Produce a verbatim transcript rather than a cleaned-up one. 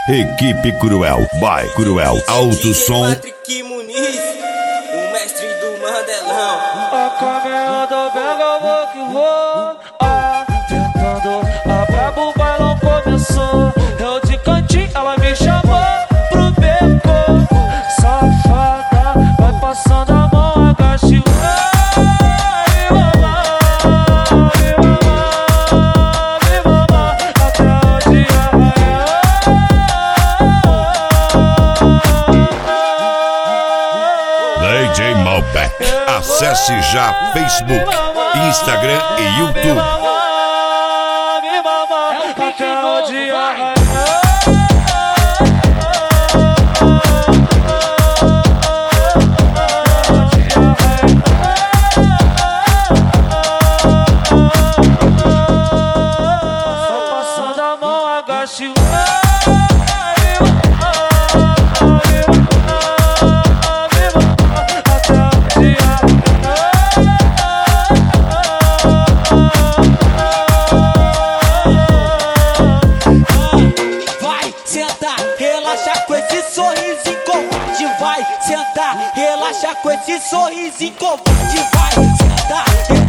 Equipe Cruel, by Cruel Alto Som. Patrick Muniz, o mestre do Mandelão. A caminhada pega, vou que vou. Ah, tentando, a brabo bailão começou. Eu de cantinho, ela me chamou pro beco. Safada, vai passando a mão, agache. D J Malbec. Acesse já Facebook, Instagram e YouTube. Só passando a mão, agache. Vai sentar, relaxa com esse sorriso covarde. Vai sentar, relaxa com esse sorriso covarde. Vai sentar.